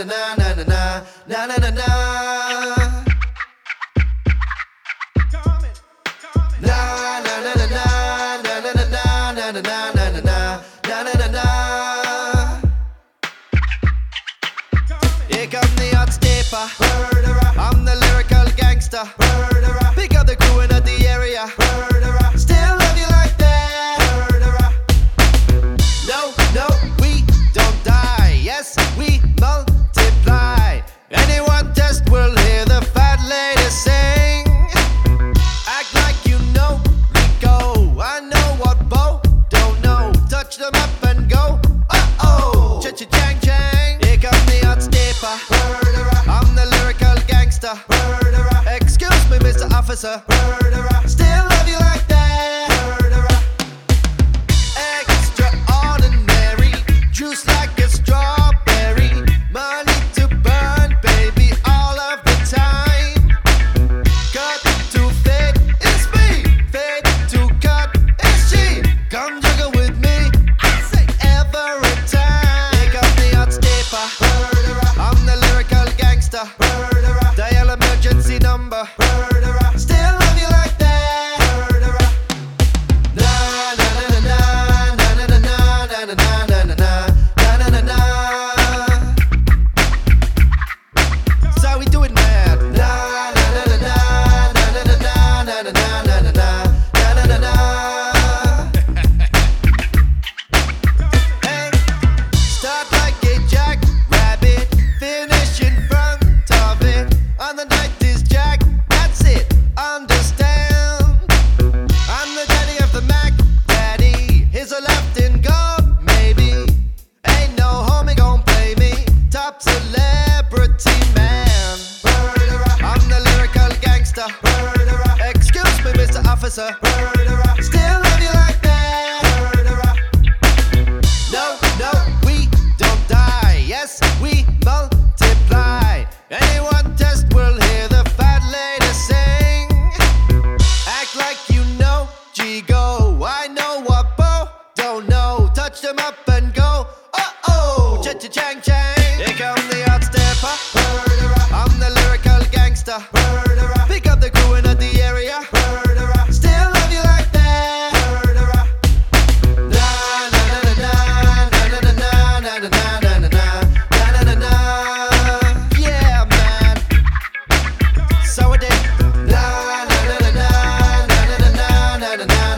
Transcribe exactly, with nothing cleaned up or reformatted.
na na na na na na na na. Here come the hot stepper. I'm the lyrical gangster. Pick up the crew in the area. Still love you like that. No, no, we don't die. Yes, we multiply. Anyone test will hear the fat lady sing. Act like you know Rico. I know what Bo don't know. Touch them up and go. Uh-oh, cha-cha-chang chang. Here come the hot stepper. I'm the lyrical gangster. Excuse me, Mister Officer. Still love you like that. Extraordinary, juice like a strawberry. Money to burn, baby, all of the time. Cut to fade, it's me. Fade to cut, it's she. Come juggle with me, I say every time. Here comes the hot stepper. I'm the lyrical gangster. Dial emergency number. Still love you like that. Na na na na na na na na na na na na na na. That's how we do it, man. Na na na na na na na na na na na na na na. Hey, start like a jackrabbit, finish in front of it. On the night is Jack, that's it, understand. I'm the daddy of the Mac Daddy. Here's a left in God, maybe. Ain't no homie gon' play me. Top celebrity man. I'm the lyrical gangster. Excuse me, Mister Officer. Still love you like that. No, no, we don't die. Yes, we multiply. Anyone test will hear the fat lady sing. Act like you know G-Go. I know what Bo don't know. Touch them up and go. Uh-oh, cha-cha-chang chang. Here come the hot stepper. I'm the lyrical gangster. Pick up the crew in the area. Still love you like that. Na na na na na na na na na na na na na na. Yeah, man. So I did. Na na na na na na na na na na.